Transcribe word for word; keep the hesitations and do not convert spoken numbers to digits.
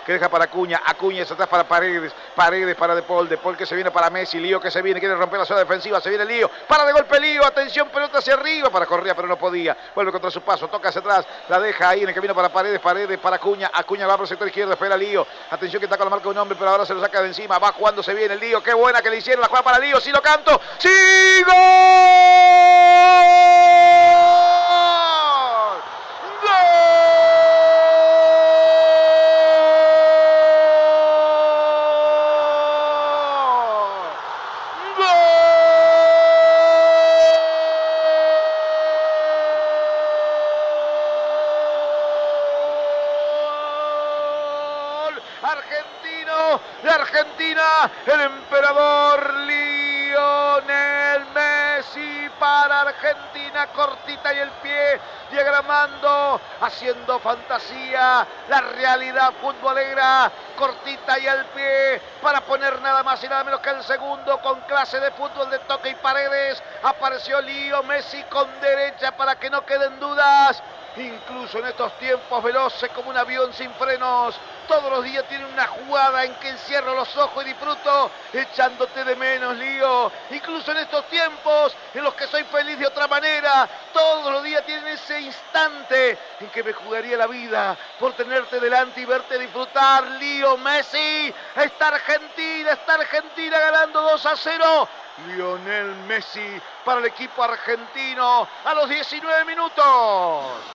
que deja para Acuña, Acuña es atrás para Paredes, Paredes para De Paul, De Paul que se viene para Messi, Lío que se viene, quiere romper la zona defensiva, se viene Lío, para de golpe Lío, atención, pelota hacia arriba, para Correa pero no podía, vuelve contra su paso, toca hacia atrás, la deja ahí en el camino para Paredes, Paredes para Acuña, Acuña va por el sector izquierdo, espera Lío, atención que está con la marca de un hombre, pero ahora se lo saca de encima, va jugando, se viene el Lío, qué buena que le hicieron, la juega para Lío, sí lo canto, ¡sí, gol! Argentino de Argentina, el emperador Lionel Messi para Argentina, cortita y el pie, diagramando, haciendo fantasía, la realidad futbolera, cortita y el pie, para poner nada más y nada menos que el segundo, con clase de fútbol de toque y Paredes, apareció Lío Messi con derecha para que no queden dudas. Incluso en estos tiempos veloces como un avión sin frenos, todos los días tiene una jugada en que encierro los ojos y disfruto, echándote de menos, Lío. Incluso en estos tiempos en los que soy feliz de otra manera, todos los días tienen ese instante en que me jugaría la vida por tenerte delante y verte disfrutar, Lío Messi. Está Argentina, está Argentina ganando dos a cero. Lionel Messi para el equipo argentino a los diecinueve minutos.